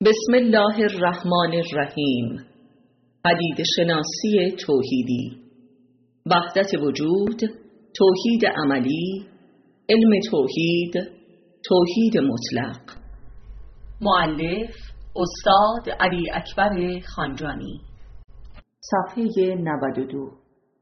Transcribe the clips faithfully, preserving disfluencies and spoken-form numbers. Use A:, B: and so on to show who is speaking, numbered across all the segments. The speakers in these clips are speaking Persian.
A: بسم الله الرحمن الرحیم. پدیده شناسی توحیدی، وحدت وجود، توحید عملی، علم توحید، توحید مطلق. مؤلف استاد علی اکبر خانجانی. صفحه نود و دو.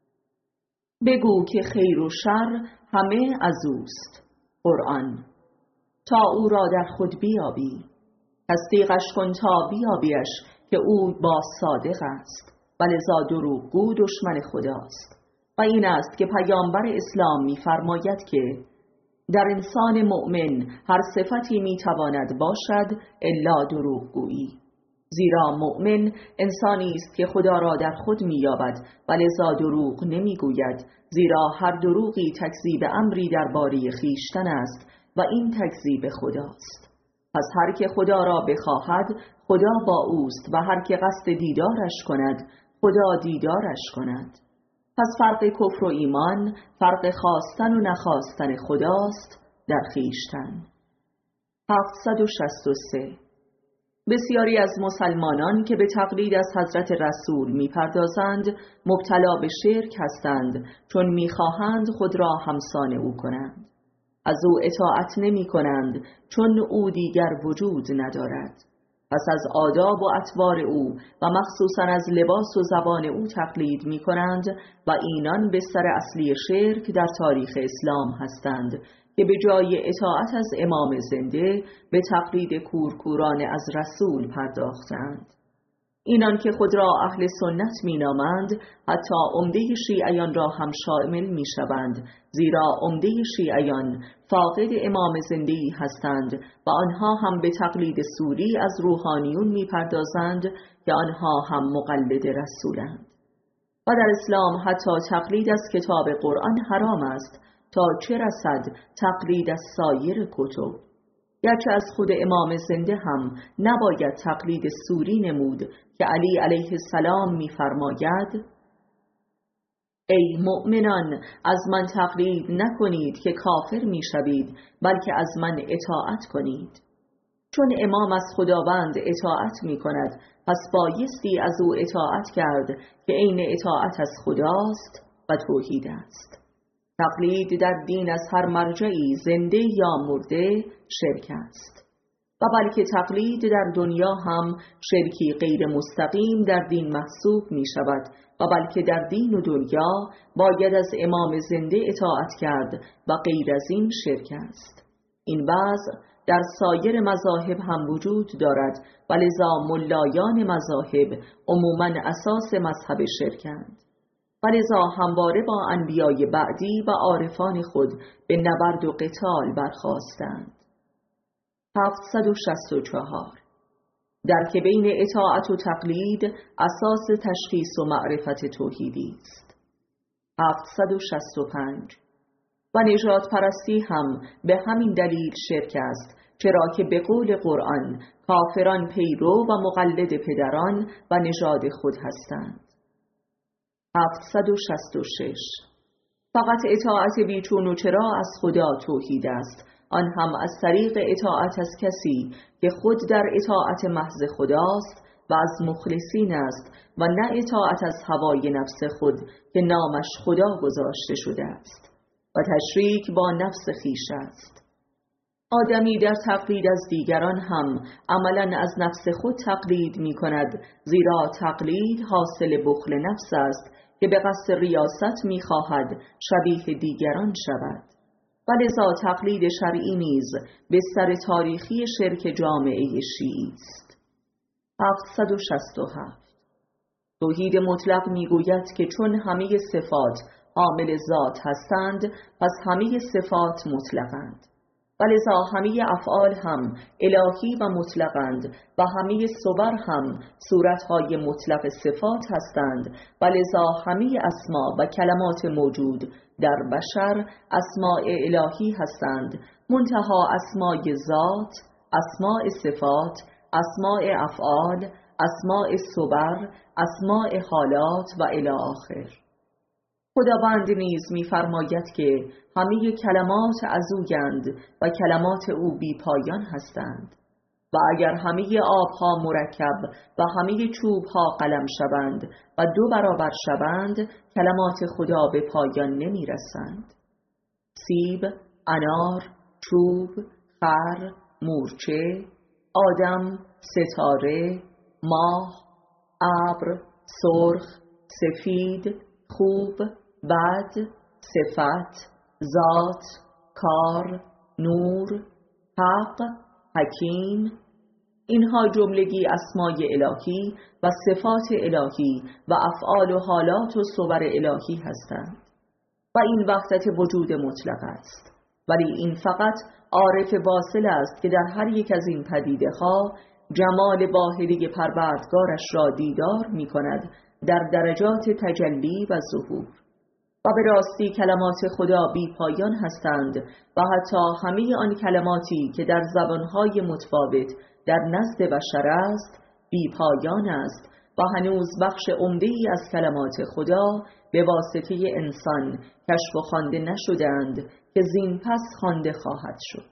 A: بگو که خیر و شر همه از اوست. قرآن. تا او را در خود بیابی، تصدیقش کن تا بیابیش که او با صادق است و لذا دروغگو دشمن خداست. و این است که پیامبر اسلام می‌فرماید که در انسان مؤمن هر صفتی می‌تواند باشد الا دروغگویی، زیرا مؤمن انسانی است که خدا را در خود می‌یابد و لذا دروغ نمی‌گوید، زیرا هر دروغی تکذیب امری درباره خویشتن است و این تکذیب خداست. پس هر که خدا را بخواهد خدا با اوست و هر که قصد دیدارش کند خدا دیدارش کند. پس فرق کفر و ایمان فرق خواستن و نخواستن خداست در خویشتن. هفتصد و شصت و سه. بسیاری از مسلمانان که به تقلید از حضرت رسول میپردازند مبتلا به شرک هستند، چون میخواهند خود را همسان او کنند. از او اطاعت نمی کنند چون او دیگر وجود ندارد. پس از آداب و اطوار او و مخصوصا از لباس و زبان او تقلید می کنند و اینان بستر اصلی شرک در تاریخ اسلام هستند که به جای اطاعت از امام زنده به تقلید کورکوران از رسول پرداختند. اینان که خود را اهل سنت می نامند حتی عمده شیعیان را هم شامل می شوند، زیرا عمده شیعیان فاقد امام زنده‌ای هستند و آنها هم به تقلید سوری از روحانیون می پردازند که آنها هم مقلد رسولند. و در اسلام حتی تقلید از کتاب قرآن حرام است، تا چه رسد تقلید از سایر کتب. گرچه از خود امام زنده هم نباید تقلید سوری نمود که علی علیه السلام می‌فرماید: ای مؤمنان، از من تقلید نکنید که کافر می‌شوید، بلکه از من اطاعت کنید. چون امام از خداوند اطاعت می‌کند، پس بایستی از او اطاعت کرد که عین اطاعت از خداست و توحید است. تقلید در دین از هر مرجعی زنده یا مرده شرک است و بلکه تقلید در دنیا هم شرکی غیر مستقیم در دین محسوب می شود و بلکه در دین و دنیا باید از امام زنده اطاعت کرد و غیر از این شرک است. این وضع در سایر مذاهب هم وجود دارد و لذا ملایان مذاهب عموماً اساس مذهب شرکند و لذا همواره با انبیای بعدی و عارفان خود به نبرد و قتال برخاستند. هفتصد و شصت و چهار. در که بین اطاعت و تقلید اساس تشخیص و معرفت توحیدی است. هفتصد و شصت و پنج. و نژاد پرستی هم به همین دلیل شرک است، چرا که به قول قرآن کافران پیرو و مقلد پدران و نژاد خود هستند. هفتصد و شصت و شش. فقط اطاعت بیچون و چرا از خدا توحید است، آن هم از طریق اطاعت از کسی که خود در اطاعت محض خداست و از مخلصین است و نه اطاعت از هوای نفس خود که نامش خدا گذاشته شده است و تشریک با نفس خویش است. آدمی در تقلید از دیگران هم عملاً از نفس خود تقلید می کند، زیرا تقلید حاصل بخل نفس است که به قصد ریاست می خواهد شبیه دیگران شود و لذا تقلید شرعی نیز بستر تاریخی شرک جامعه شیعی است. هفتصد و شصت و هفت. توحید مطلق می گوید که چون همه صفات عامل ذات هستند، پس همه صفات مطلقند و لذا همه افعال هم الهی و مطلقند و همه صور هم صورتهای مطلق صفات هستند و لذا همه اسما و کلمات موجود در بشر اسماء الهی هستند، منتها اسماء ذات، اسماء صفات، اسماء افعال، اسماء صور، اسماء حالات و الی آخر. خداوند نیز می‌فرماید که همه کلمات از اویند و کلمات او بی پایان هستند و اگر همه آبها مرکب و همه چوبها قلم شوند و دو برابر شوند، کلمات خدا به پایان نمی رسند. سیب، انار، چوب، خر، مورچه، آدم، ستاره، ماه، ابر، سرخ، سفید، خوب، بد، صفت، ذات، کار، نور، حق، حکیم، اینها جملگی اسمای الهی و صفات الهی و افعال و حالات و صور الهی هستند و این وحدت وجود مطلق است. ولی این فقط عارف واصل است که در هر یک از این پدیده ها جمال واحدی پروردگارش را دیدار می کند در درجات تجلی و ظهور. و به راستی کلمات خدا بی پایان هستند و حتی همه آن کلماتی که در زبانهای متفاوت در نزد بشر است بی پایان است و هنوز بخش عمده‌ای از کلمات خدا به واسطه انسان کشف و خوانده نشدند که زین پس خوانده خواهد شد.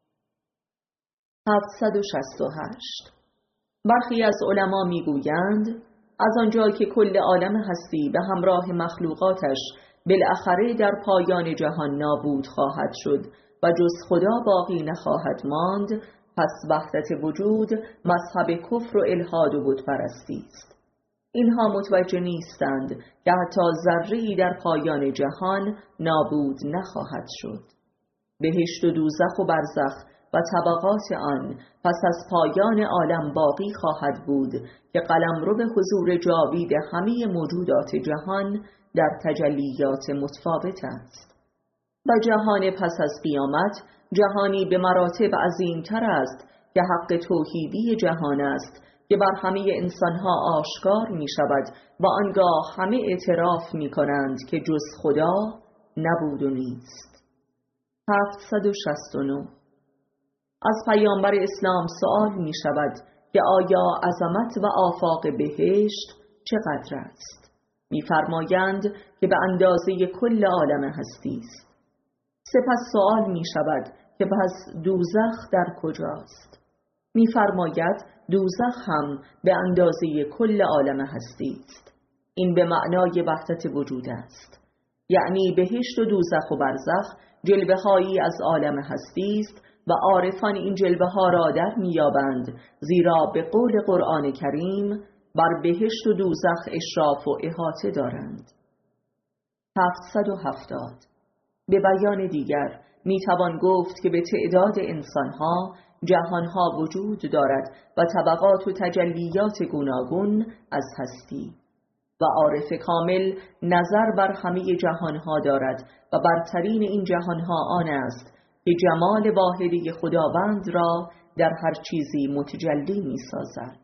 A: هفتصد و شصت و هشت. برخی از علما میگویند از آنجا که کل عالم هستی به همراه مخلوقاتش بالاخره در پایان جهان نابود خواهد شد و جز خدا باقی نخواهد ماند، پس وحدت وجود مذهب کفر و الحاد و بتپرستی است. اینها متوجه نیستند که حتی ذره‌ای در پایان جهان نابود نخواهد شد. بهشت و دوزخ و برزخ و طبقات آن پس از پایان عالم باقی خواهد بود که قلمرو به حضور جاوید همه موجودات جهان در تجلیات متفاوت است. و جهان پس از قیامت جهانی به مراتب عظیمتر است که حق توحیدی جهان است که بر همه انسانها آشکار می شود و آنگاه همه اعتراف می کنند که جز خدا نبود و نیست. هفتصد و شصت و نه. از پیامبر اسلام سؤال می شود که آیا عظمت و آفاق بهشت چقدر است؟ می فرمایند که به اندازه کل عالم هستی است. سپس سؤال می شود که پس دوزخ در کجاست؟ می فرماید دوزخ هم به اندازه کل عالم هستی است. این به معنای وحدت وجود است. یعنی بهشت و دوزخ و برزخ جلوه هایی از عالم هستی است و عارفان این جلوه ها را در میابند، زیرا به قول قرآن کریم بر بهشت و دوزخ اشراف و احاطه دارند. هفتصد و هفتاد. به بیان دیگر میتوان گفت که به تعداد انسانها جهانها وجود دارد و طبقات و تجلیات گوناگون از هستی و عارف کامل نظر بر همه جهانها دارد و برترین این جهانها آن است که جمال واحدی خداوند را در هر چیزی متجلی می سازد.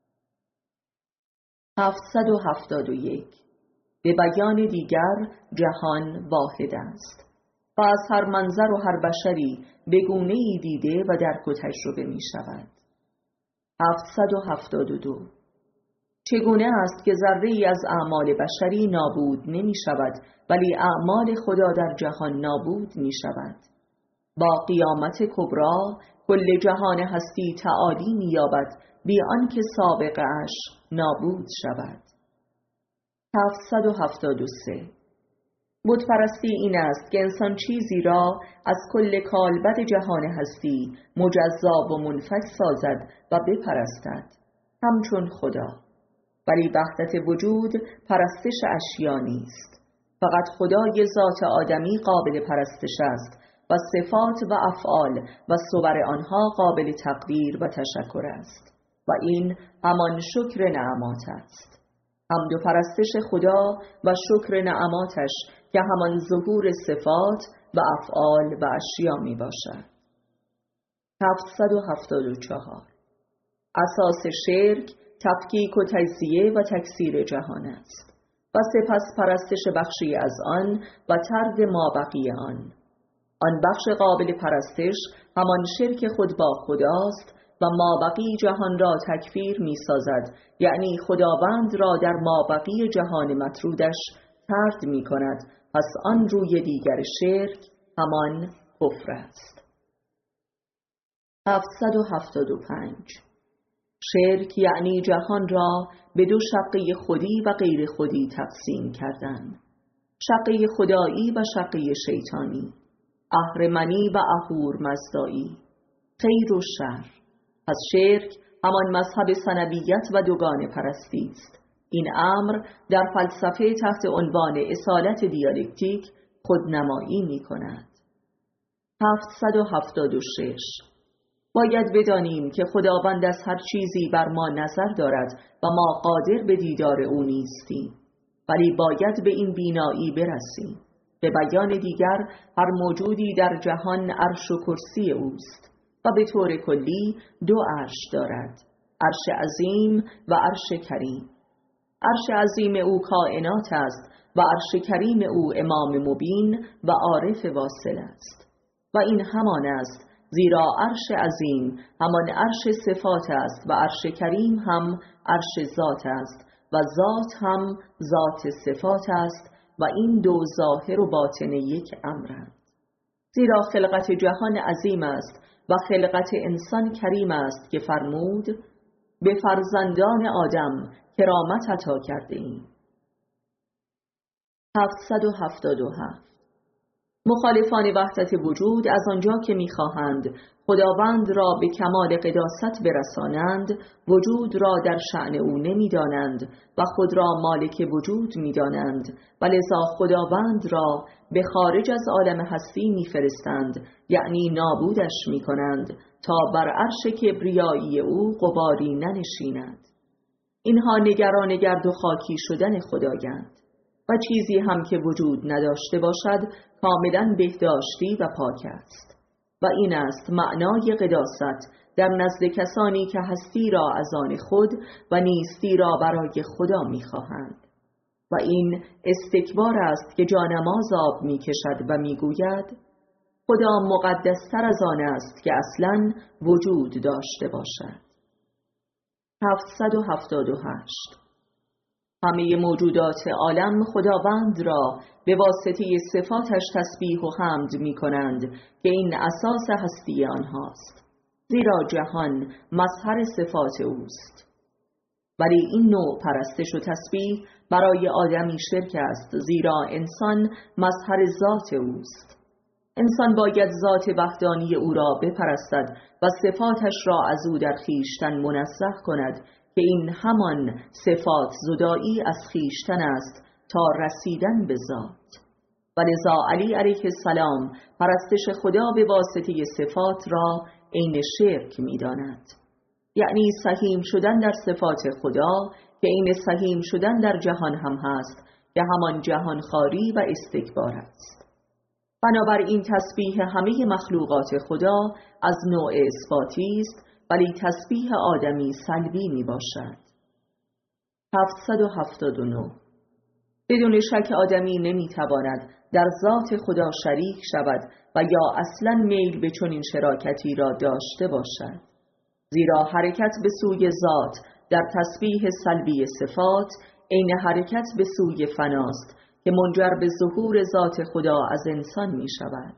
A: هفتصد و هفتاد و یک. به بیان دیگر جهان واحد است و از هر منظر و هر بشری به گونه‌ای دیده و درک و تجربه می شود. هفتصد و هفتاد و دو. چگونه است که ذره‌ای از اعمال بشری نابود نمی شود ولی اعمال خدا در جهان نابود می شود؟ با قیامت کبری کل جهان هستی تعالی می یابد بی آنکه سابقه اش نابود شود. هفتصد و هفتاد و سه. بتپرستی این است که انسان چیزی را از کل کالبد جهان هستی مجزا و منفک سازد و بپرستد همچون خدا. ولی وحدت وجود پرستش اشیا نیست. فقط خدای ذات آدمی قابل پرستش است و صفات و افعال و صور آنها قابل تقدیر و تشکر است و این همان شکر نعمات است. حمد و پرستش خدا و شکر نعماتش که همان ظهور صفات و افعال و اشیا می باشد. هفتصد و هفتاد و چهار. اساس شرک تفکیک و تجزیه و تکثیر جهان است و سپس پرستش بخشی از آن و طرد مابقی آن. آن بخش قابل پرستش همان شرک خود با خداست و مابقی جهان را تکفیر می سازد، یعنی خداوند را در مابقی جهان مطرودش طرد می کند. پس آن روی دیگر شرک همان کفر است. هفتصد و هفتاد و پنج. شرک یعنی جهان را به دو شقه خودی و غیر خودی تقسیم کردن، شقه خدایی و شقه شیطانی، اهرمنی و اهورمزدایی، خیر و شر. پس شرک همان مذهب ثنویت و دوگانه پرستی است. این امر در فلسفه تحت عنوان اصالت دیالکتیک خودنمایی می کند. هفتصد و هفتاد و شش. باید بدانیم که خداوند از هر چیزی بر ما نظر دارد و ما قادر به دیدار او نیستیم، ولی باید به این بینایی برسیم. به بیان دیگر، هر موجودی در جهان عرش و کرسی اوست و به طور کلی دو عرش دارد، عرش عظیم و عرش کریم. عرش عظیم او کائنات است و عرش کریم او امام مبین و عارف واصل است. و این همان است، زیرا عرش عظیم همان عرش صفات است و عرش کریم هم عرش ذات است و ذات هم ذات صفات است و این دو ظاهر و باطن یک امرند. زیرا خلقت جهان عظیم است و خلقت انسان کریم است که فرمود به فرزندان آدم کرامت عطا کرده ایم. هفتصد و هفتاد و هفت. مخالفان وحدت وجود از آنجا که می‌خواهند خداوند را به کمال قداست برسانند، وجود را در شأن او نمی‌دانند و خود را مالک وجود می‌دانند و لذا خداوند را به خارج از عالم هستی می‌فرستند، یعنی نابودش می‌کنند تا بر عرش کبریایی او غباری ننشیند. اینها نگران گرد و خاکی شدن خدایند و چیزی هم که وجود نداشته باشد کاملا بهداشتی و پاک است. و این است معنای قداست در نزد کسانی که هستی را از آن خود و نیستی را برای خدا می‌خواهند. و این استکبار است که جانماز آب می‌کشد و می‌گوید خدا مقدستر از آن است که اصلاً وجود داشته باشد. هفتصد و هفتاد و هشت. همه موجودات عالم خداوند را به واسطه صفاتش تسبیح و حمد می کنند که این اساس هستی آنهاست، زیرا جهان مظهر صفات اوست. ولی این نوع پرستش و تسبیح برای آدمی شرک است، زیرا انسان مظهر ذات اوست. انسان باید ذات وحدانی او را بپرستد و صفاتش را از او در خویشتن منزه کند که این همان صفات زدایی از خویشتن است تا رسیدن به ذات. و لذا علی علیه السلام پرستش خدا به واسطه صفات را عین شرک می داند، یعنی سهیم شدن در صفات خدا که عین سهیم شدن در جهان هم هست که همان جهان خاری و استکبار است. بنابراین تسبیح همه مخلوقات خدا از نوع اثباتی است، ولی تسبیح آدمی سلبی می باشد. هفتصد و هفتاد و نه. بدون شک آدمی نمی تواند در ذات خدا شریک شود و یا اصلا میل به چنین شراکتی را داشته باشد، زیرا حرکت به سوی ذات در تسبیح سلبی صفات عین حرکت به سوی فناست که منجر به ظهور ذات خدا از انسان می شود.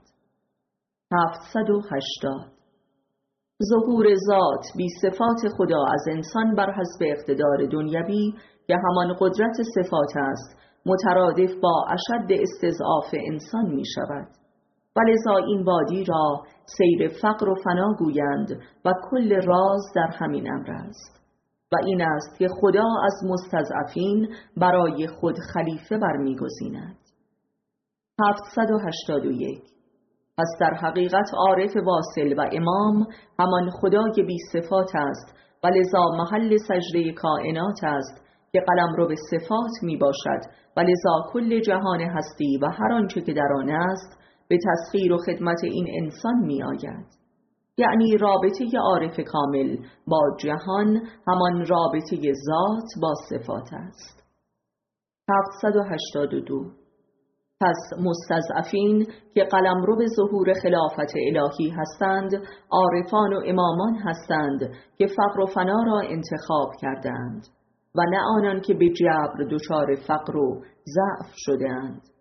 A: هفتصد و هشتاد. ظهور ذات بی صفات خدا از انسان بر حسب اقتدار دنیوی که همان قدرت صفات است مترادف با اشد استضعاف انسان می شود و لذا این وادی را سیر فقر و فنا گویند و کل راز در همین امر است. و این است که خدا از مستضعفین برای خود خلیفه برمیگزیند. هفتصد و هشتاد و یک. پس در حقیقت عارف واصل و امام همان خدای بی صفات است و لذا محل سجده کائنات است که قلمرو به صفات می باشد و لذا کل جهان هستی و هر آنچه که در آن است به تسخیر و خدمت این انسان می آید. یعنی رابطه عارف کامل با جهان همان رابطه ذات با صفات است. هفتصد و هشتاد و دو. پس مستضعفین که قلمرو به ظهور خلافت الهی هستند عارفان و امامان هستند که فقر و فنا را انتخاب کردند و نه آنان که به جبر دچار فقر و ضعف شدند.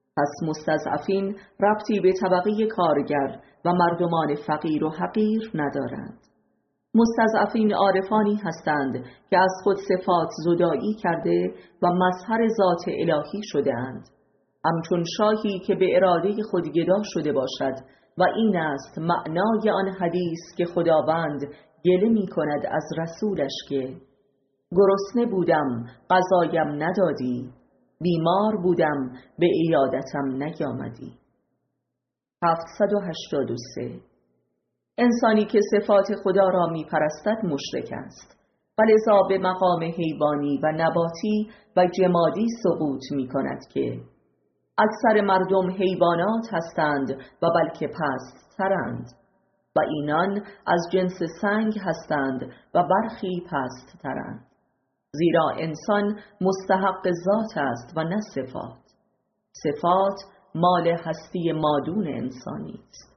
A: پس مستضعفین ربطی به طبقه کارگر و مردمان فقیر و حقیر ندارند. مستضعفین عارفانی هستند که از خود صفات زدایی کرده و مظهر ذات الهی شده‌اند، همچون شاهی که به اراده خود گدا شده باشد و این است معنای آن حدیث که خداوند گله می کند از رسولش که گرسنه بودم غذایم ندادی، بیمار بودم به عیادتم نیامدی. هفتصد و هشتاد و سه. انسانی که صفات خدا را می پرستد مشرک است و لذا به مقام حیوانی و نباتی و جمادی سقوط می کند که اکثر مردم حیوانات هستند و بلکه پست ترند و اینان از جنس سنگ هستند و برخی پست ترند، زیرا انسان مستحق ذات است و نه صفات. صفات مال هستی مادون انسانی است.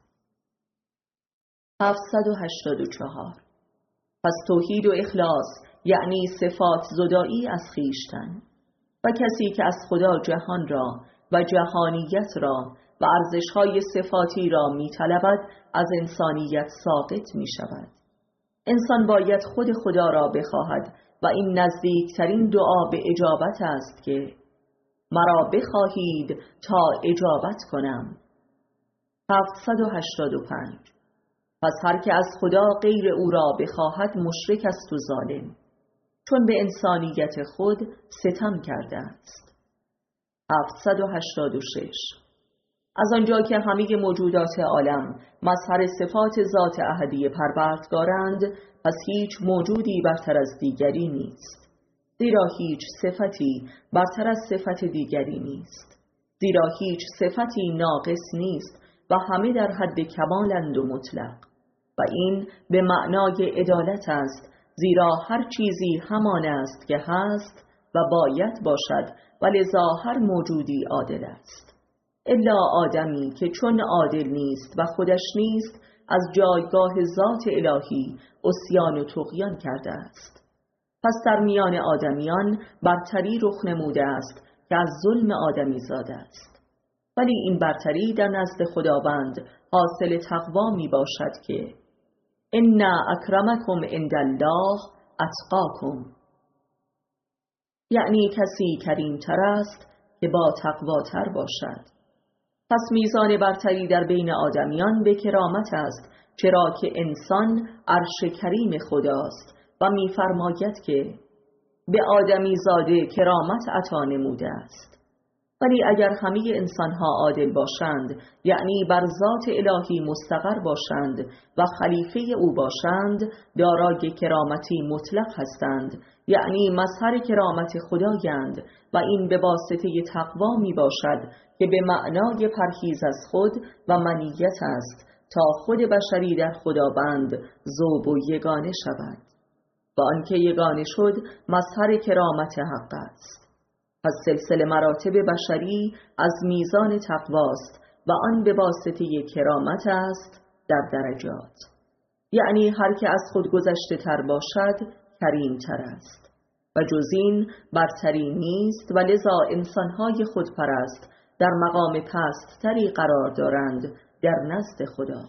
A: هفتصد و هشتاد و چهار. پس توحید و اخلاص یعنی صفات زدایی از خویشتن و کسی که از خدا جهان را و جهانیت را و ارزش‌های صفاتی را می‌طلبد از انسانیت ساقط می‌شود. انسان باید خود خدا را بخواهد و این نزدیکترین دعا به اجابت است که مرا بخواهید تا اجابت کنم. هفتصد و هشتاد و پنج. پس هر که از خدا غیر او را بخواهد مشرک است و ظالم، چون به انسانیت خود ستم کرده است. هفتصد و هشتاد و شش. از آنجا که همه موجودات عالم مظهر صفات ذات احدی پروردگارند، پس هیچ موجودی برتر از دیگری نیست، زیرا هیچ صفتی برتر از صفت دیگری نیست، زیرا هیچ صفتی ناقص نیست و همه در حد کمالند و مطلق، و این به معنای عدالت است، زیرا هر چیزی همان است که هست و باید باشد و لذا هر موجودی عادل است، الا آدمی که چون عادل نیست و خودش نیست از جایگاه ذات الهی عصیان و طغیان کرده است. پس در میان آدمیان برتری رخ نموده است که از ظلم آدمی زاده است، ولی این برتری در نزد خداوند حاصل تقوا می باشد که ان اکرمکم عند الله اتقاکم، یعنی کسی کریمتر است که با تقواتر باشد. پس میزان برتری در بین آدمیان به کرامت است، چرا که انسان عرش کریم خداست و می‌فرماید که به آدمی زاده کرامت عطا نموده است. ولی اگر همه انسانها عادل باشند، یعنی بر ذات الهی مستقر باشند و خلیفه او باشند، دارای کرامتی مطلق هستند، یعنی مظهر کرامت خدایند، و این به واسطه تقوا می باشد که به معنای پرهیز از خود و منیت است تا خود بشری در خداوند ذوب و یگانه شود، و آنکه یگانه شد مظهر کرامت حق است. پس سلسله مراتب بشری از میزان تقواست و آن به واسطه کرامت است در درجات، یعنی هر که از خود گذشته تر باشد کریم تر است و جز این برتری نیست، و لذا انسانهای خودپرست در مقام پست تری قرار دارند در نزد خدا،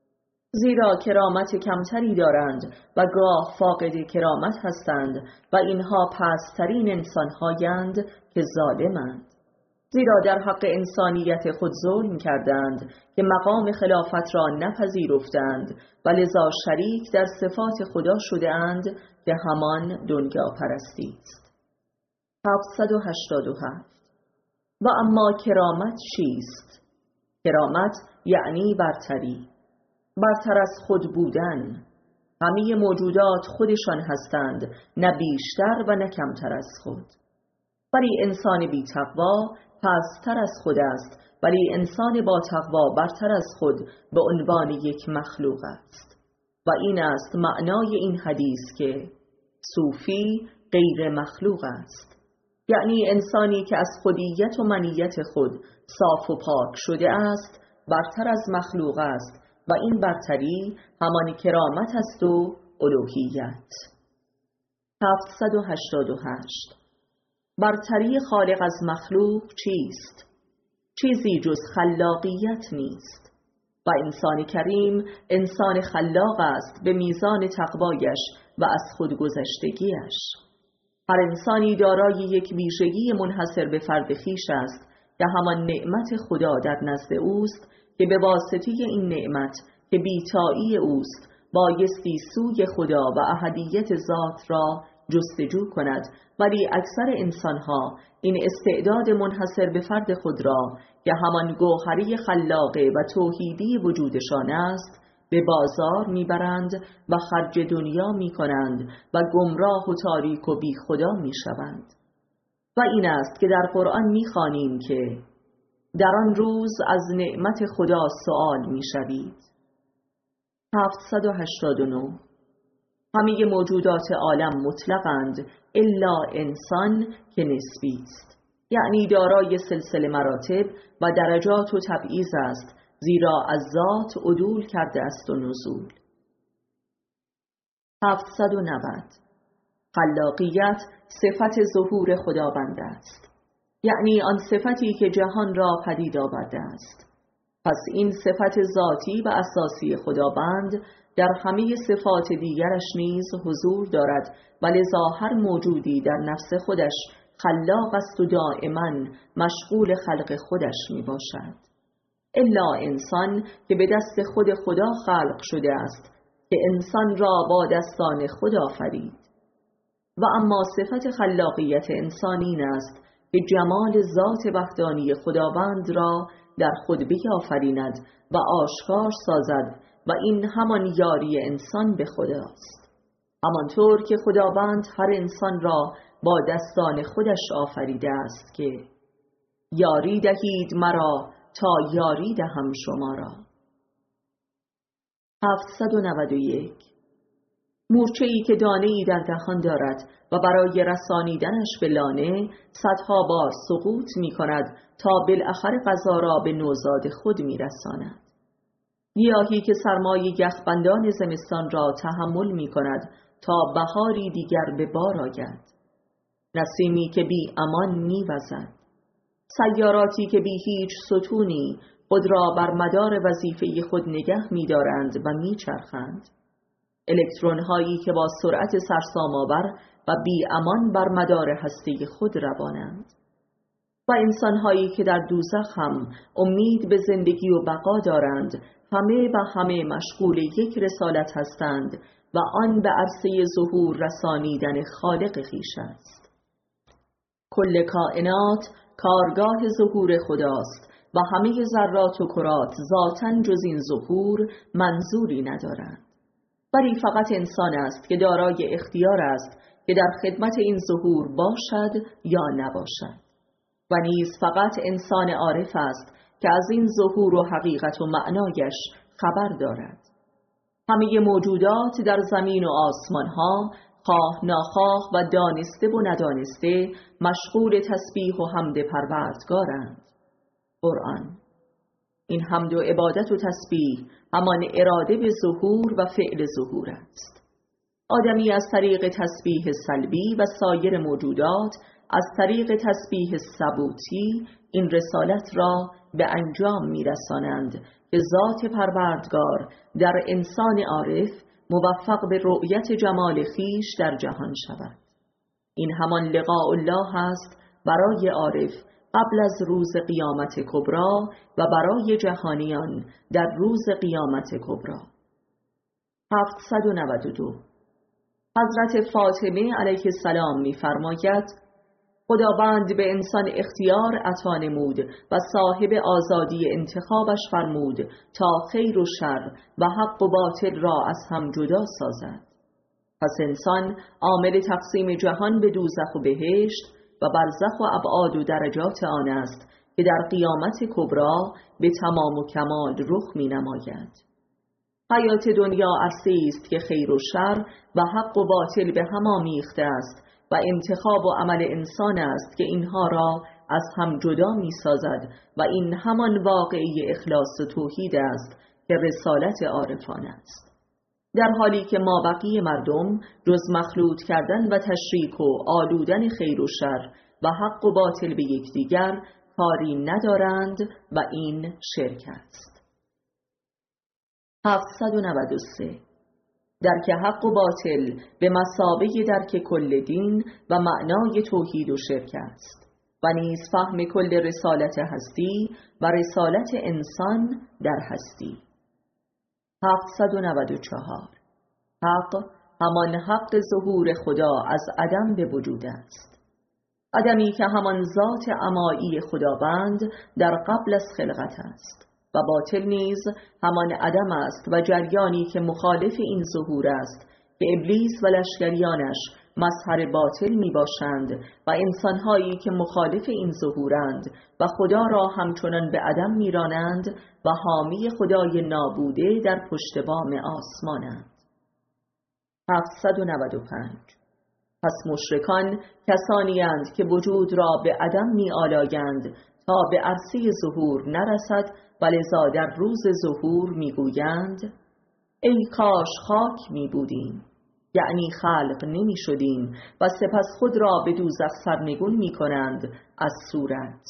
A: زیرا کرامت کمتری دارند و گاه فاقد کرامت هستند و اینها پست‌ترین انسان‌هایند که ظالمند، زیرا در حق انسانیت خود ظلم کردند که مقام خلافت را نپذیرفتند و لذا شریک در صفات خدا شده‌اند که همان دنیا پرستی است. هفتصد و هشتاد و هفت. و اما کرامت چیست؟ کرامت یعنی برتری، برتر از خود بودن. همه موجودات خودشان هستند، نه بیشتر و نه کمتر از خود، ولی انسان بی تقوا پست‌تر از خود است، ولی انسان با تقوا برتر از خود به عنوان یک مخلوق است. و این است معنای این حدیث که صوفی غیر مخلوق است، یعنی انسانی که از خودیت و منیت خود صاف و پاک شده است برتر از مخلوق است، و این برتری همان کرامت است و الوهیت. هفتصد و هشتاد و هشت. برتری خالق از مخلوق چیست؟ چیزی جز خلاقیت نیست و انسان کریم انسان خلاق است به میزان تقوایش و از خودگذشتگیش. هر انسانی دارای یک ویژگی منحصر به فرد خویش است که همان نعمت خدا در نزد اوست که به واسطه این نعمت که بی‌تایی اوست بایستی سوی خدا و احدیت ذات را جستجو کند، ولی اکثر انسانها این استعداد منحصر به فرد خود را که همان گوهری خلاقه و توحیدی وجودشان است به بازار میبرند و خرج دنیا میکنند و گمراه و تاریک و بی خدا میشوند. و این است که در قرآن میخوانیم که در آن روز از نعمت خدا سؤال میشوید. هفتصد و هشتاد و نه. همه موجودات عالم مطلقند الا انسان که نسبی است، یعنی دارای سلسله مراتب و درجات و تبعیض است، زیرا از ذات عدول کرده است و نزول. هفتصد و نود. خلاقیت صفت ظهور خداوند است، یعنی آن صفتی که جهان را پدید آورده است. پس این صفت ذاتی و اساسی خداوند در همه صفات دیگرش نیز حضور دارد و لذا هر موجودی در نفس خودش خلاق است و دائما مشغول خلق خودش می باشد، الا انسان که به دست خود خدا خلق شده است که انسان را با دستان خدا آفرید. و اما صفت خلاقیت انسان این است که جمال ذات وحدانی خداوند را در خود بیافریند و آشکار سازد و این همان یاری انسان به خداست، همانطور که خداوند هر انسان را با دستان خودش آفریده است که یاری دهید مرا تا یاری دهم شما را. هفتصد و نود و یک. مورچه‌ای که دانه‌ای در دهان دارد و برای رسانیدنش به لانه صدها بار سقوط می کند تا بالاخره غذا را به نوزاد خود می رساند. گیاهی که سرمای یخبندان زمستان را تحمل می کند تا بهاری دیگر به بار آید. نسیمی که بی امان می وزد. سیاراتی که بی هیچ ستونی خود را بر مدار وظیفه خود نگه می دارند و می چرخند. الکترون هایی که با سرعت سرسام‌آور و بی امان بر مدار هسته خود روانند. و انسان هایی که در دوزخ هم امید به زندگی و بقا دارند، همه و همه مشغول یک رسالت هستند و آن به عرصه ظهور رسانیدن خالق خویش است. کل کائنات کارگاه ظهور خداست و همه ذرات و کرات ذاتاً جز این ظهور منظوری ندارند، ولی فقط انسان است که دارای اختیار است که در خدمت این ظهور باشد یا نباشد. و نیز فقط انسان عارف است که از این ظهور و حقیقت و معنایش خبر دارد. همه موجودات در زمین و آسمان ها خواه ناخواه و دانسته و ندانسته مشغول تسبیح و حمد پروردگارند. قرآن. این حمد و عبادت و تسبیح همان اراده به ظهور و فعل ظهور است. آدمی از طریق تسبیح سلبی و سایر موجودات از طریق تسبیح ثبوتی این رسالت را به انجام می‌رسانند که ذات پروردگار در انسان عارف موفق به رؤیت جمال خویش در جهان شود. این همان لقاء الله است برای عارف قبل از روز قیامت کبری و برای جهانیان در روز قیامت کبری. هفتصد و نود و دو. حضرت فاطمه علیه السلام می‌فرماید خداوند به انسان اختیار عطا نمود و صاحب آزادی انتخابش فرمود تا خیر و شر و حق و باطل را از هم جدا سازد. پس انسان عامل تقسیم جهان به دوزخ و بهشت و برزخ و ابعاد و درجات آن است که در قیامت کبری به تمام و کمال رخ می نماید. حیات دنیا عرصه است که خیر و شر و حق و باطل به هم آمیخته است و انتخاب و عمل انسان است که اینها را از هم جدا می سازد و این همان واقعی اخلاص و توحید است که رسالت عارفان است. در حالی که ما بقیه مردم جز مخلوط کردن و تشریک و آلودن خیر و شر و حق و باطل به یکدیگر کاری ندارند و این شرک است. هفتصد و نود و سه. درک حق و باطل به مثابه درک کل دین و معنای توحید و شرک است و نیز فهم کل رسالت هستی و رسالت انسان در هستی. هفتصد و نود و چهار. حق همان حق ظهور خدا از عدم به وجود است، عدمی که همان ذات عمایی خداوند در قبل از خلقت است، و باطل نیز همان عدم است و جریانی که مخالف این ظهور است که ابلیس و لشکریانش مظهر باطل می باشند و انسانهایی که مخالف این ظهورند و خدا را همچنان به عدم می رانند و حامی خدای نابوده در پشت بام آسمانند. هفتصد و نود و پنج. پس مشرکان کسانی اند که وجود را به عدم می آلایند تا به عرصه ظهور نرسد و لذا در روز ظهور می گویند ای کاش خاک می بودیم، یعنی خلق نمی شدیم، و سپس خود را به دوزخ سرنگون می کنند از صورت.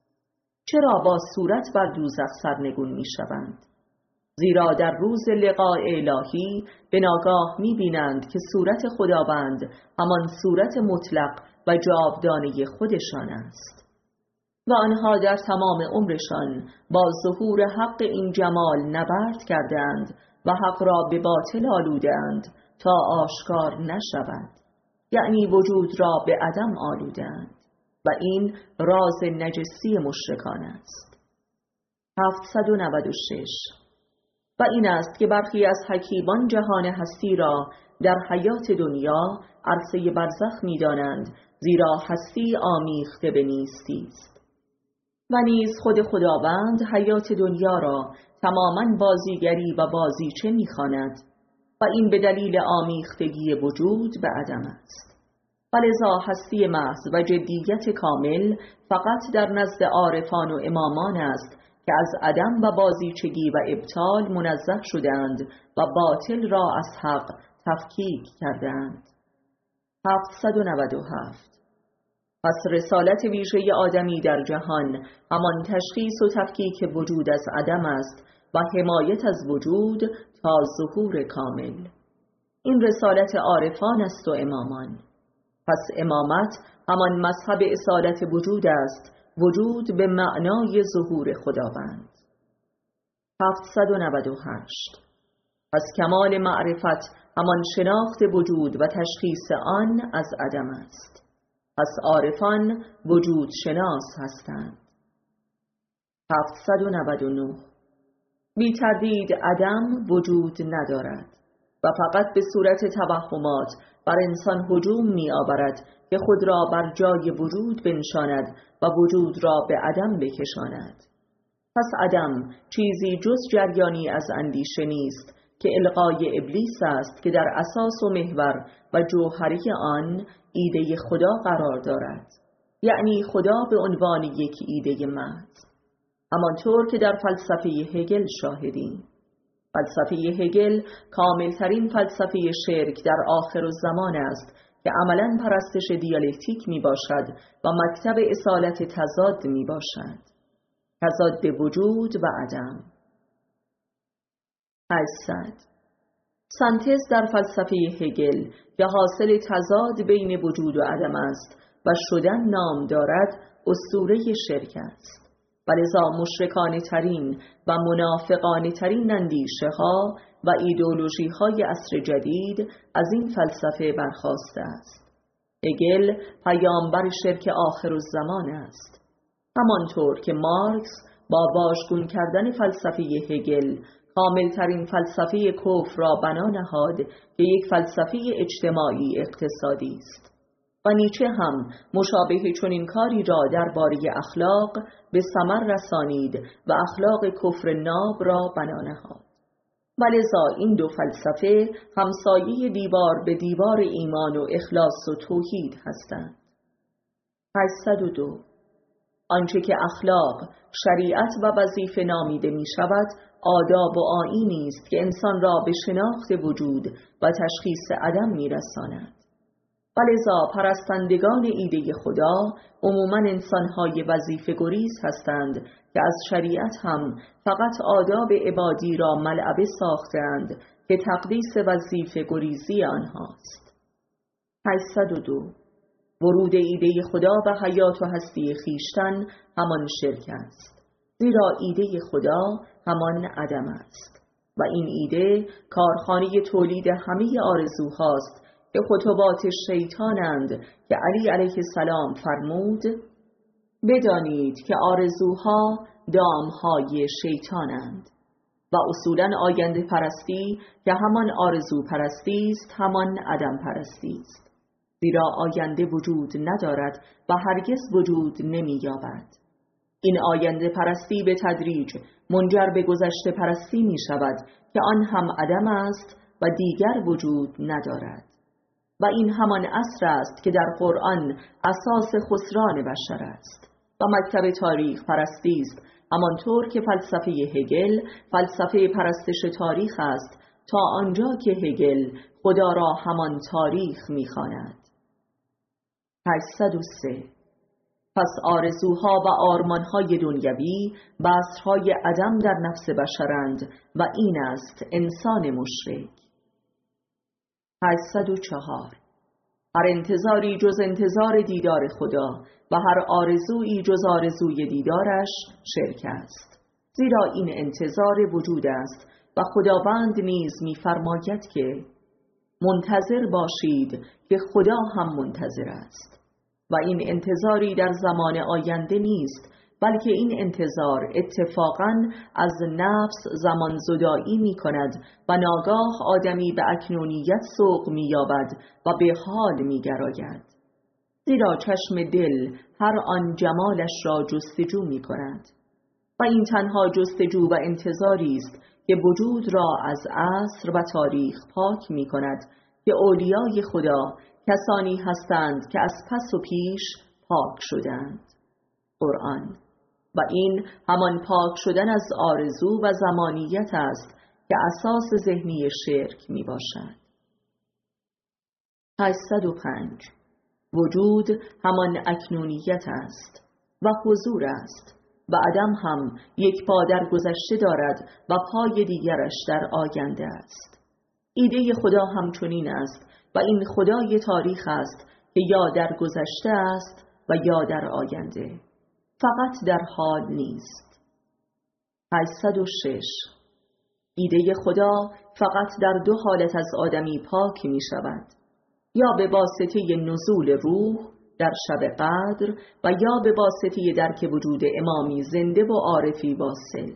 A: چرا با صورت بر دوزخ سرنگون می شوند؟ زیرا در روز لقاء الهی به ناگاه می بینند که صورت خداوند همان صورت مطلق و جاودانه خودشان است و آنها در تمام عمرشان با ظهور حق این جمال نبرد کردند و حق را به باطل آلودند تا آشکار نشود، یعنی وجود را به عدم آلودند و این راز نجسی مشرکان است. هفتصد و نود و شش. و این است که برخی از حکیمان جهان هستی را در حیات دنیا عرصه برزخ می دانند، زیرا هستی آمیخته به نیستی است. و نیز خود خداوند حیات دنیا را تماماً بازیگری و بازیچه می خواند و این به دلیل آمیختگی وجود به عدم است. ولذا هستی محض و جدیت کامل فقط در نزد عارفان و امامان است که از عدم و بازیچگی و ابطال منزه شدند و باطل را از حق تفکیک کردند. هفتصد و نود و هفت. پس رسالت ویژه آدمی در جهان همان تشخیص و تفکیک وجود از عدم است و حمایت از وجود تا ظهور کامل. این رسالت عارفان است و امامان. پس امامت همان مذهب اصالت وجود است، وجود به معنای ظهور خداوند. هفتصد و نود و هشت. پس کمال معرفت همان شناخت وجود و تشخیص آن از عدم است. پس عارفان وجود شناس هستند. هفتصد و نود و نه. بی تردید عدم وجود ندارد و فقط به صورت توهمات بر انسان هجوم می آورد که خود را بر جای وجود بنشاند و وجود را به عدم بکشاند. پس عدم چیزی جز جریانی از اندیشه نیست که القای ابلیس است که در اساس و محور و جوهری آن ایده خدا قرار دارد، یعنی خدا به عنوان یک ایده محض، همانطور که در فلسفه هگل شاهدیم. فلسفه هگل کاملترین فلسفه شرک در آخر الزمان است که عملاً پرستش دیالکتیک می باشد و مکتب اصالت تضاد می باشد، تضاد وجود و عدم. هشتصد. سنتز در فلسفه هگل که حاصل تضاد بین وجود و عدم است و شدن نام دارد اسطوره شرک است، ولذا مشرکانه ترین و منافقانه ترین اندیشه ها و ایدئولوژی های عصر جدید از این فلسفه برخاسته است. هگل پیامبر شرک آخر الزمان است، همانطور که مارکس با واژگون کردن فلسفه هگل کاملترین فلسفه کفر را بنا نهاد که یک فلسفه اجتماعی اقتصادی است. و نیچه هم مشابه چنین کاری را درباره اخلاق به ثمر رسانید و اخلاق کفر ناب را بنا نهاد. ولذا این دو فلسفه همسایه دیوار به دیوار ایمان و اخلاص و توحید هستند. هشتصد و دو. آنچه که اخلاق، شریعت و وظیفه نامیده می شود آداب و آیینی است که انسان را به شناخت وجود و تشخیص عدم می رساند. ولذا پرستندگان ایده خدا عموماً انسانهای وظیفه گریز هستند که از شریعت هم فقط آداب عبادی را ملعبه ساختند که تقدیس وظیفه گریزی آنهاست. هشتصد و دو. ورود ایده خدا به حیات و هستی خیشتن همان شرک است، زیرا ایده خدا همان عدم است و این ایده کارخانه تولید همه آرزوهاست که خطبات شیطانند که علی علیه السلام فرمود بدانید که آرزوها دامهای شیطانند و اصولاً آینده پرستی که همان آرزو پرستی است همان عدم پرستی است، زیرا آینده وجود ندارد و هرگز وجود نمی یابد. این آینده پرستی به تدریج منجر به گذشته پرستی می شود که آن هم عدم است و دیگر وجود ندارد و این همان عصر است که در قرآن اساس خسران بشر است و مکتب تاریخ پرستی است، همانطور که فلسفه هگل فلسفه پرستش تاریخ است، تا آنجا که هگل خدا را همان تاریخ می‌خواند. هشتصد و سه. پس آرزوها و آرمانهای دنیوی بذرهای عدم در نفس بشرند و این است انسان مشرک. هشتصد و چهار. هر انتظاری جز انتظار دیدار خدا و هر آرزویی جز آرزوی دیدارش شرک است، زیرا این انتظار وجود است و خداوند نیز می‌فرماید که منتظر باشید که خدا هم منتظر است و این انتظاری در زمان آینده نیست، بلکه این انتظار اتفاقاً از نفس زمان زدایی می کند و ناگاه آدمی به اکنونیت سوق می یابد و به حال می گراید، زیرا چشم دل هر آن جمالش را جستجو می کند و این تنها جستجو و انتظاری است که وجود را از عصر و تاریخ پاک می کند که اولیای خدا کسانی هستند که از پس و پیش پاک شدند. قرآن. و این همان پاک شدن از آرزو و زمانیت است که اساس ذهنی شرک می باشد. هشتصد و پنج. وجود همان اکنونیت است و حضور است و عدم هم یک پا در گذشته دارد و پای دیگرش در آینده است. ایده خدا همچنین است و این خدای تاریخ است که یا در گذشته است و یا در آینده، فقط در حال نیست. هشتصد و شش. ایده خدا فقط در دو حالت از آدمی پاک می شود، یا به واسطه نزول روح در شب قدر و یا به واسطه درک وجود امامی زنده و عارفی واصل.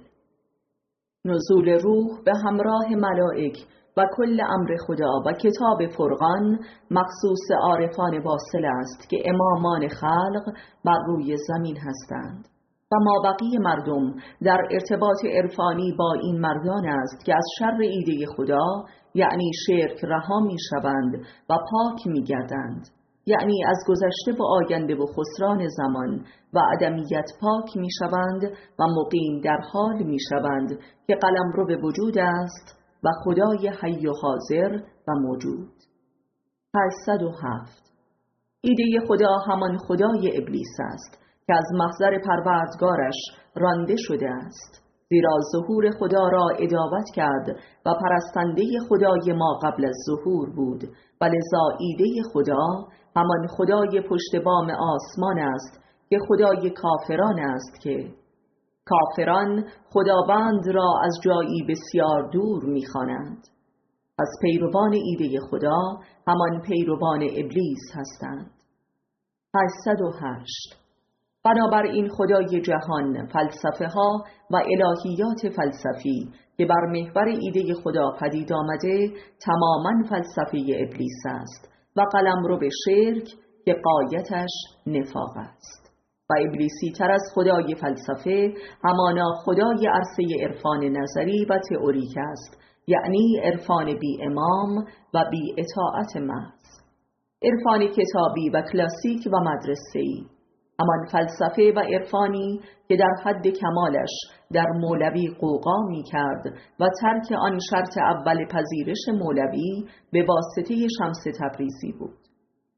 A: نزول روح به همراه ملائک و کل امر خدا و کتاب فرقان مخصوص عارفان واصل است که امامان خلق بر روی زمین هستند و مابقی مردم در ارتباط عرفانی با این مردان است که از شر ایده خدا یعنی شرک رها می شوند و پاک می گردند، یعنی از گذشته و آینده و خسران زمان و عدمیت پاک می شوند و مقیم در حال می شوند که قلمرو به وجود است و خدای حی و حاضر و موجود. هشتصد و هفت. ایده خدا همان خدای ابلیس است که از محضر پروردگارش رانده شده است، زیرا ظهور خدا را ادابت کرد و پرستنده خدای ما قبل از ظهور بود و لذا ایده خدا همان خدای پشت بام آسمان است که خدای کافران است که کافران خداوند را از جایی بسیار دور می‌خوانند. پس پیروان ایده خدا همان پیروان ابلیس هستند. هشتصد و هشت. بنابراین خدای جهان فلسفه ها و الهیات فلسفی که بر محور ایده خدا پدید آمده تماما فلسفه ابلیس است و قلمرو به شرک که غایتش نفاق است و ابلیسی تر از خدای فلسفه همانا خدای عرصه عرفان نظری و تئوریک است، یعنی عرفان بی امام و بی اطاعت محض، عرفان کتابی و کلاسیک و مدرسه‌ای، همان فلسفه و عرفانی که در حد کمالش در مولوی قوقا می کرد و ترک آن شرط اول پذیرش مولوی به واسطه شمس تبریزی بود.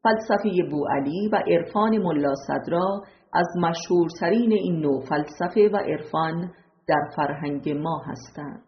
A: فلسفه بوعلی و عرفان ملا صدرا از مشهورترین این نوع فلسفه و عرفان در فرهنگ ما هستند.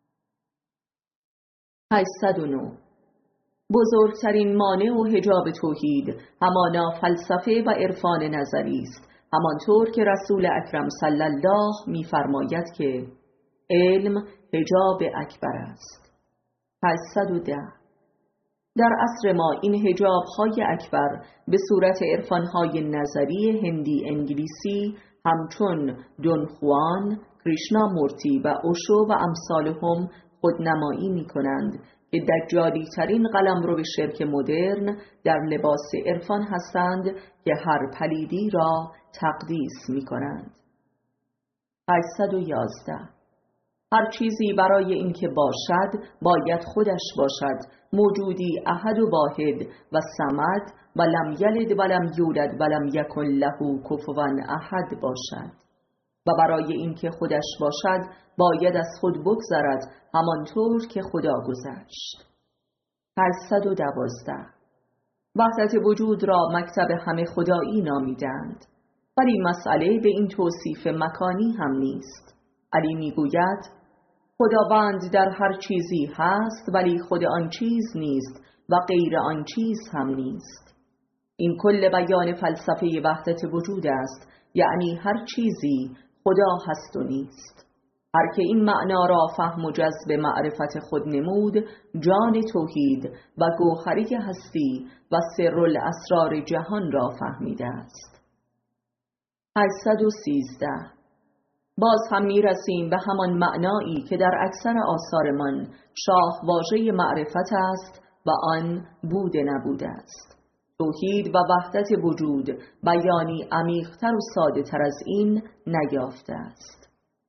A: هشتصد و نه. بزرگترین مانع و حجاب توحید همانا فلسفه و عرفان نظری است، همانطور که رسول اکرم صلی الله می‌فرماید که علم حجاب اکبر است. هشتصد و ده. در عصر ما این حجاب‌های اکبر به صورت عرفان‌های نظری هندی انگلیسی همچون دون خوان، کریشنا مورتی و اوشو و امثالهم خودنمایی می‌کنند که دجالی ترین قلمرو شرک مدرن در لباس عرفان هستند که هر پلیدی را تقدیس می‌کنند. هشتصد و یازده. هر چیزی برای اینکه باشد باید خودش باشد، موجودی احد و واحد و صمد و لم یلد و لم یولد و لم یکن له کفوا احد باشد، و برای اینکه خودش باشد باید از خود بگذرد همانطور که خدا گذشت. هشتصد و دوازده. وحدت وجود را مکتب همه خدایی نامیدند، ولی مسئله به این توصیف مکانی هم نیست. علی میگوید خداوند در هر چیزی هست ولی خود آن چیز نیست و غیر آن چیز هم نیست. این کل بیان فلسفه وحدت وجود است، یعنی هر چیزی خدا هست و نیست. هر که این معنا را فهم و جذب معرفت خود نمود، جان توحید و گوهری هستی و سر الاسرار جهان را فهمیده است. هشتصد و سیزده. باز هم می رسیم به همان معنایی که در اکثر آثارمان شاه واژه معرفت است و آن بود نبوده است. توحید و وحدت وجود بیانی عمیق‌تر و ساده تر از این نیافته است.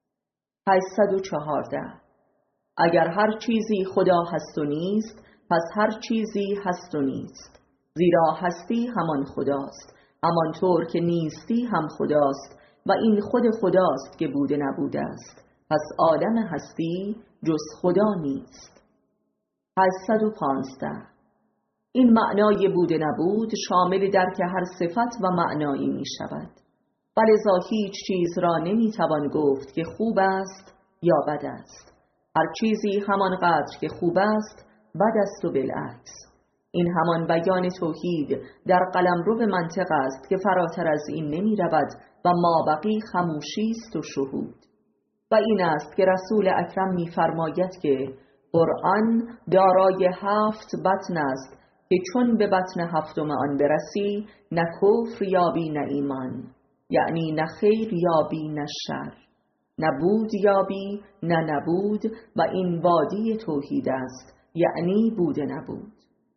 A: هشتصد و چهارده. اگر هر چیزی خدا هست و نیست، پس هر چیزی هست و نیست، زیرا هستی همان خداست، همانطور که نیستی هم خداست و این خود خداست که بوده نبوده است، پس عالم هستی جز خدا نیست. هشتصد و پانزده. این معنای بوده نبود شامل درک هر صفت و معنایی می شود، ولذا هیچ چیز را نمی توان گفت که خوب است یا بد است. هر چیزی همانقدر که خوب است بد است و بالعکس. این همان بیان توحید در قلمرو منطق است که فراتر از این نمی رود و مابقی خموشی است و شهود. و این است که رسول اکرم می فرماید که قرآن دارای هفت بطن است که چون به بطن هفتم آن برسی نه کفر یابی نه ایمان، یعنی نه خیر یابی نه شر، نه بود یابی نه نبود، و این وادی توحید است، یعنی بود نبود.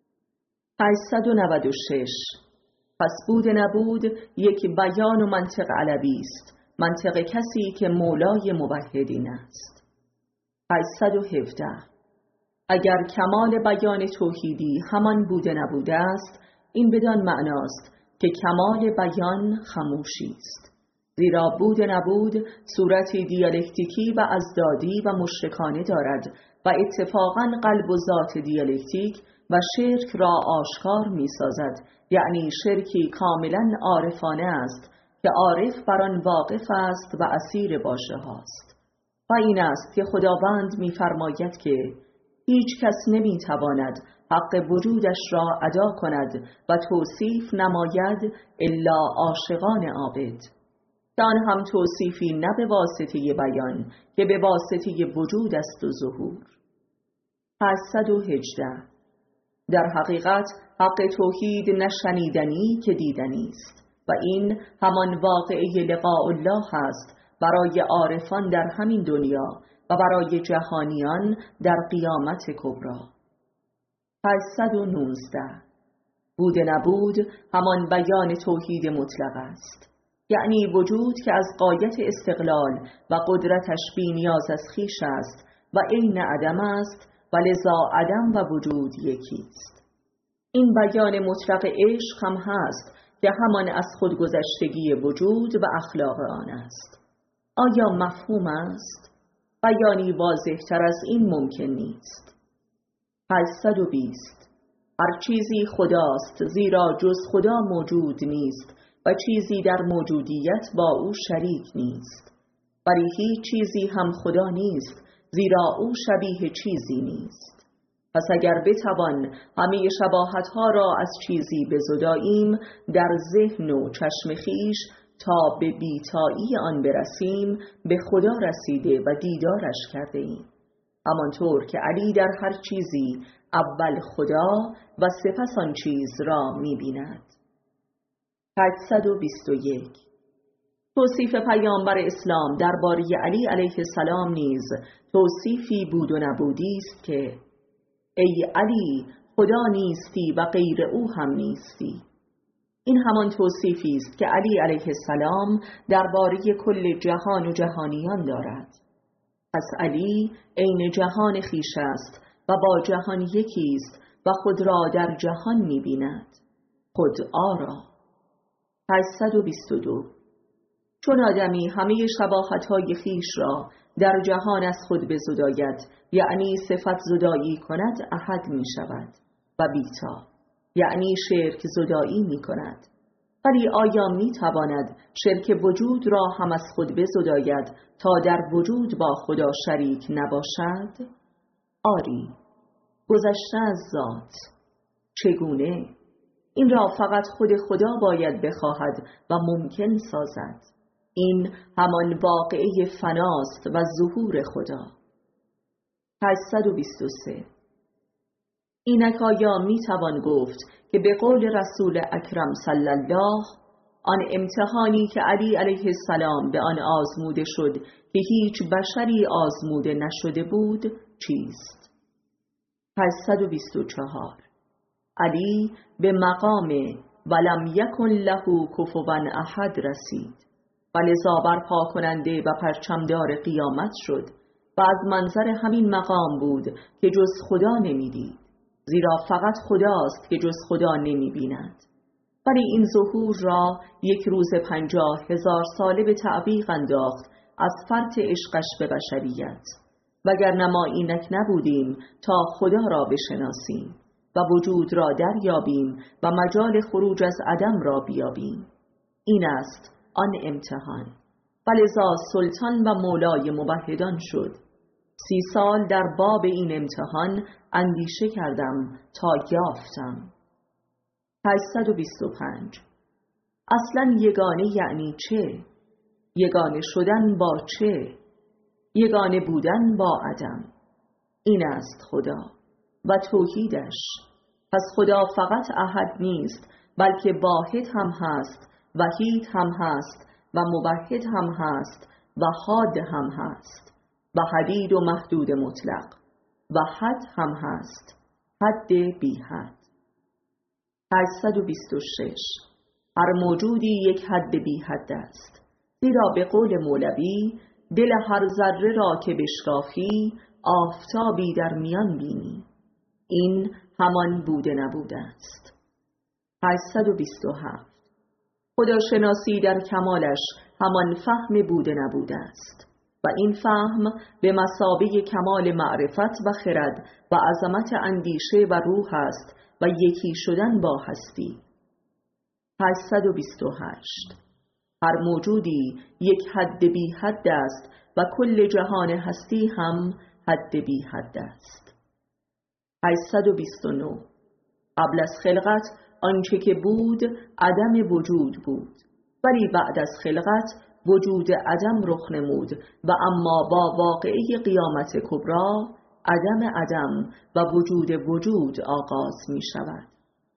A: هشتصد و نود و شش. پس بود نبود یک بیان و منطق علوی است، منطق کسی که مولای موحدین است. هشتصد و هفده. اگر کمال بیان توحیدی همان بوده نبوده است، این بدان معناست که کمال بیان خموشی است، زیرا بود نبود صورتی دیالکتیکی و ازدادی و مشرکانه دارد و اتفاقاً قلب و ذات دیالکتیک و شرک را آشکار می سازد، یعنی شرکی کاملاً عارفانه است که عارف بر آن واقف است و اسیر باشه هاست. و این است که خداوند می فرماید که هیچ کس نمی تواند حق وجودش را ادا کند و توصیف نماید الا عاشقان عابد، که آن هم توصیفی نه به واسطه بیان که به واسطه وجود است و ظهور. هشتصد و هجده. در حقیقت حق توحید نه شنیدنی که دیدنی است، و این همان واقعه لقاء الله است برای عارفان در همین دنیا و برای جهانیان در قیامت کبری. هشتصد و نوزده. بود نبود همان بیان توحید مطلق است، یعنی وجود که از غایت استقلال و قدرتش بی نیاز از خویش است و عین عدم است و لذا عدم و وجود یکی است. این بیان مطلق عشق هم هست که همان از خودگذشتگی وجود و اخلاق آن است. آیا مفهوم است؟ بیانی واضح تر از این ممکن نیست. هشتصد و بیست. هر چیزی خداست، زیرا جز خدا موجود نیست و چیزی در موجودیت با او شریک نیست. ولی هیچ چیزی هم خدا نیست، زیرا او شبیه چیزی نیست. پس اگر بتوان همه شباهتها را از چیزی بزداییم در ذهن و چشم خویش تا به بیتایی آن برسیم، به خدا رسیده و دیدارش کرده ایم. همانطور که علی در هر چیزی اول خدا و سپس آن چیز را می بیند. هشتصد و بیست و یک. توصیف پیامبر اسلام درباره علی علیه السلام نیز توصیفی بود و نبودی است که ای علی، خدا نیستی و غیر او هم نیستی. این همان توصیفی است که علی علیه السلام درباره کل جهان و جهانیان دارد. پس علی عین جهان خویش است و با جهان یکی است و خود را در جهان می بیند. خود آرا. هشتصد و بیست و دو. چون آدمی همه شباهت‌های خویش را در جهان از خود بزداید، یعنی صفت زدایی کند، احد می شود و بیتا، یعنی شرک زدایی می کند. ولی آیا می تواند شرک وجود را هم از خود بزداید تا در وجود با خدا شریک نباشد؟ آری، گذشته از ذات. چگونه؟ این را فقط خود خدا باید بخواهد و ممکن سازد. این همان واقعه فناست و ظهور خدا. هشتصد و بیست و سه. اینک آیا می توان گفت که به قول رسول اکرم صلی الله، آن امتحانی که علی علیه السلام به آن آزموده شد که هیچ بشری آزموده نشده بود چیست؟ هشتصد و بیست و چهار. علی به مقام ولم یکن له کفوا احد رسید و لذا برپا کننده و پرچمدار قیامت شد و از منظر همین مقام بود که جز خدا نمیدید، زیرا فقط خداست که جز خدا نمی بیند. ولی این ظهور را یک روز پنجاه هزار ساله به تعویق انداخت از فرط عشقش به بشریت، وگرنه ما اینک نبودیم تا خدا را بشناسیم و وجود را دریابیم و مجال خروج از عدم را بیابیم. این است آن امتحان. ولذا سلطان و مولای موحدان شد. سی سال در باب این امتحان اندیشه کردم تا یافتم. هشتصد و بیست و پنج. اصلا یگانه یعنی چه؟ یگانه شدن با چه؟ یگانه بودن با عدم. این است خدا و توحیدش. پس خدا فقط احد نیست، بلکه واحد هم هست، وحید هم هست و موحد هم هست و حاد هم هست و حدید و محدود مطلق و حد هم هست، حد بی حد. هشتصد و بیست و شش. هر موجودی یک حد بی حد است، زیرا به قول مولوی دل هر ذره را که بشکافی آفتابی در میان بینی. این همان بوده نبوده است. هشتصد و بیست و هفت. خداشناسی در کمالش همان فهم بوده نبوده است و این فهم به مثابه کمال معرفت و خرد و عظمت اندیشه و روح است و یکی شدن با هستی. هشتصد و بیست و هشت. هر موجودی یک حد بی حد است و کل جهان هستی هم حد بی حد است. هشتصد و بیست و نه. قبل از خلقت آنچه که بود عدم وجود بود، ولی بعد از خلقت وجود عدم رخ نمود و اما با واقعه قیامت کبری عدم عدم و وجود وجود آغاز می شود.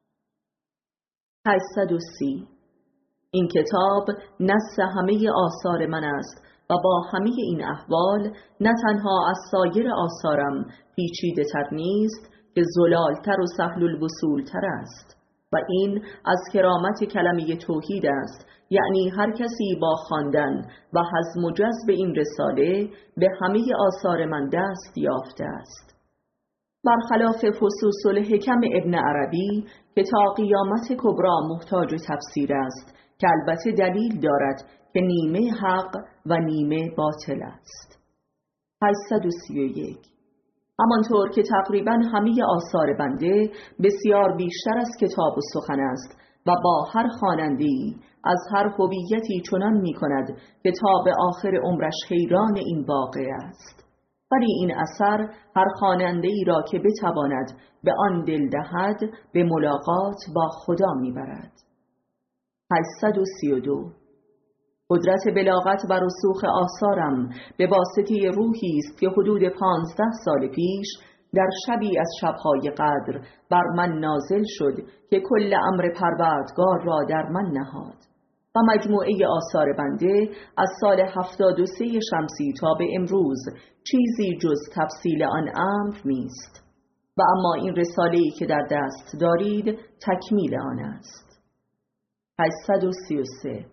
A: هشتصد و سی. این کتاب نص همه آثار من است و با همه این احوال نه تنها از سایر آثارم پیچیده تر نیست که زلالتر و سهل الوصول تر است و این از کرامت کلمه توحید است، یعنی هر کسی با خواندن و هضم و جذب این رساله به همه آثار من دست یافته است. برخلاف فصوص الحکم ابن عربی که تا قیامت کبری محتاج تفسیر است، که البته دلیل دارد که نیمه حق و نیمه باطل است. هشتصد و سی و یک. همانطور که تقریباً همه آثار بنده بسیار بیشتر از کتاب و سخن است و با هر خواننده‌ای از هر هویتی چنان می کند که تا به آخر عمرش حیران این واقعه است. ولی این اثر هر خواننده‌ای را که بتواند به آن دل دهد به ملاقات با خدا می برد. هشتصد و سی و دو. قدرت بلاغت و رسوخ آثارم به واسطه روحی است که حدود پانزده سال پیش در شبی از شبهای قدر بر من نازل شد که کل امر پروردگار را در من نهاد و مجموعه آثار بنده از سال هفتاد و سه شمسی تا به امروز چیزی جز تفصیل آن امر نیست و اما این رساله‌ای که در دست دارید تکمیل آن است. هشتصد و سی و سه.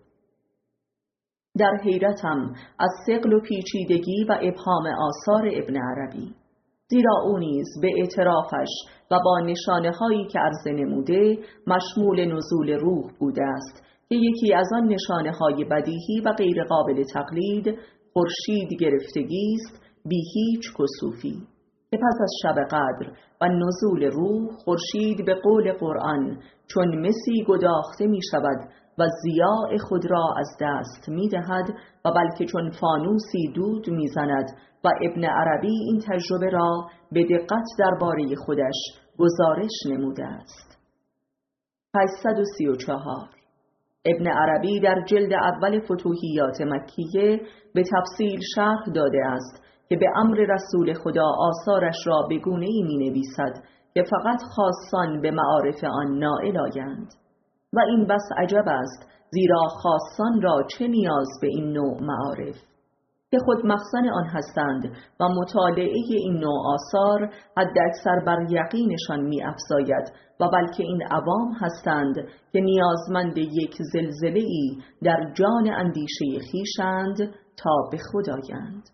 A: در حیرتم از ثقل و پیچیدگی و ابهام آثار ابن عربی، زیرا او نیز به اعترافش و با نشانه هایی که عرضه نموده مشمول نزول روح بوده است که یکی از آن نشانه های بدیهی و غیر قابل تقلید خورشید گرفتگی است بی هیچ کسوفی که پس از شب قدر و نزول روح خورشید به قول قرآن چون مسی گداخته می شود و ضیاء خود را از دست می دهد و بلکه چون فانوسی دود می زند و ابن عربی این تجربه را به دقت درباره خودش گزارش نموده است. هشتصد و سی و چهار. ابن عربی در جلد اول فتوحیات مکیه به تفصیل شرح داده است که به امر رسول خدا آثارش را به گونه‌ای می نویسد که فقط خاصان به معارف آن نائل آیند و این بس عجب است، زیرا خاصان را چه نیاز به این نوع معارف که خود مخزن آن هستند و مطالعه این نوع آثار حد اکثر بر یقینشان می افزاید و بلکه این عوام هستند که نیازمند یک زلزله‌ای در جان اندیشه خویشند تا به خود آیند.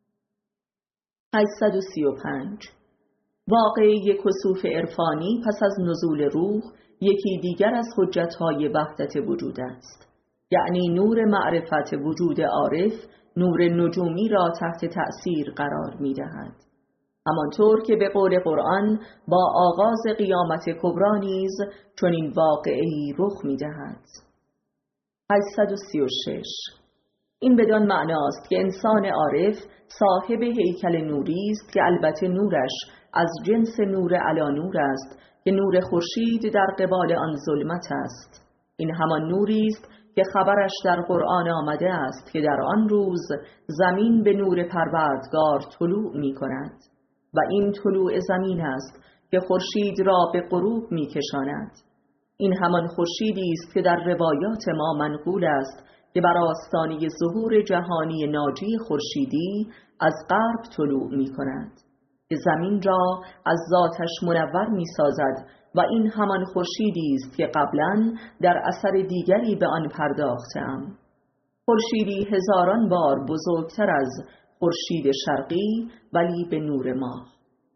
A: هشتصد و سی و پنج. واقعه کسوف عرفانی پس از نزول روح یکی دیگر از حجت‌های وحدت وجود است، یعنی نور معرفت وجود عارف نور نجومی را تحت تأثیر قرار می دهد، همانطور که به قول قرآن با آغاز قیامت کبری نیز چنین واقعه‌ای رخ می دهد. هشتصد و سی و شش. این بدان معناست که انسان عارف صاحب هیکل نوری است که البته نورش از جنس نور علی نور است که نور خورشید در قبال آن ظلمت است. این همان نوری است که خبرش در قرآن آمده است که در آن روز زمین به نور پروردگار طلوع می کند و این طلوع زمین است که خورشید را به غروب می کشاند. این همان خورشیدی است که در روایات ما منقول است که بر آستانه ظهور جهانی ناجی خورشیدی از غرب طلوع می کند که زمین را از ذاتش منور می سازد و این همان خورشیدی است که قبلا در اثر دیگری به آن پرداختم، خورشیدی هزاران بار بزرگتر از خورشید شرقی ولی به نور ماه.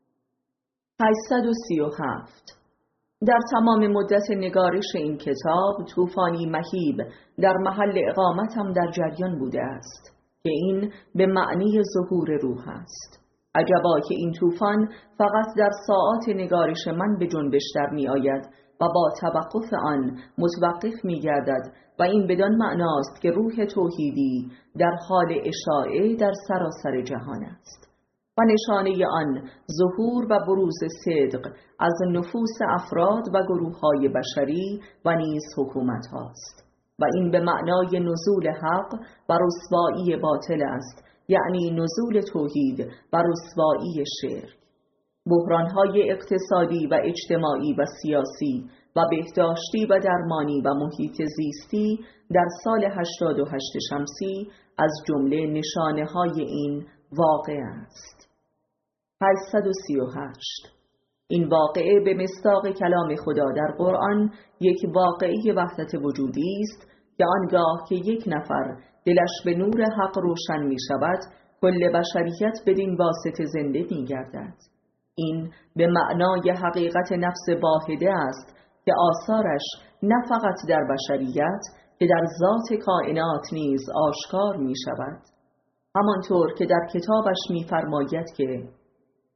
A: هشتصد و سی و هفت. در تمام مدت نگارش این کتاب طوفانی مهیب در محل اقامتم در جریان بوده است که این به معنی ظهور روح است. عجبا که این طوفان فقط در ساعات نگارش من به جنبش در می آید و با توقف آن متوقف می گردد و این بدان معناست که روح توحیدی در حال اشاعه در سراسر جهان است و نشانه آن ظهور و بروز صدق از نفوس افراد و گروه های بشری و نیز حکومت هاست و این به معنای نزول حق و رسوایی باطل است، یعنی نزول توحید و رسوایی شرک. بحران‌های اقتصادی و اجتماعی و سیاسی و بهداشتی و درمانی و محیط زیستی در سال هشتاد و هشت شمسی از جمله نشانه‌های این واقعه است. هشتصد و سی و هشت. این واقعه به مصداق کلام خدا در قرآن یک واقعه وحدت وجودی است که آنگاه که یک نفر دلش به نور حق روشن می شود کل بشریت بدین واسطه زنده می گردد. این به معنای حقیقت نفس واحده است که آثارش نه فقط در بشریت که در ذات کائنات نیز آشکار می شود، همانطور که در کتابش می فرماید که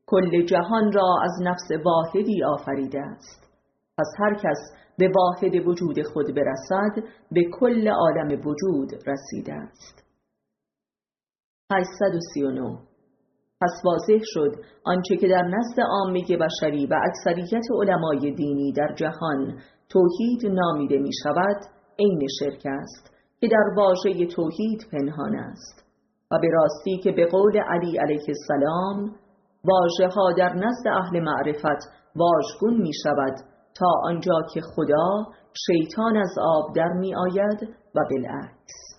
A: کل جهان را از نفس واحدی آفریده است. پس هر کس به واحد وجود خود برسد به کل عالم وجود رسیده است. هشتصد و سی و نه. پس واضح شد آنچه که در نزد عامه بشری و اکثریت علمای دینی در جهان توحید نامیده می شود عین شرک است که در واژه توحید پنهان است و به راستی که به قول علی علیه السلام واژه ها در نزد اهل معرفت واژگون می شود تا آنجا که خدا شیطان از آب در می آید و بالعکس.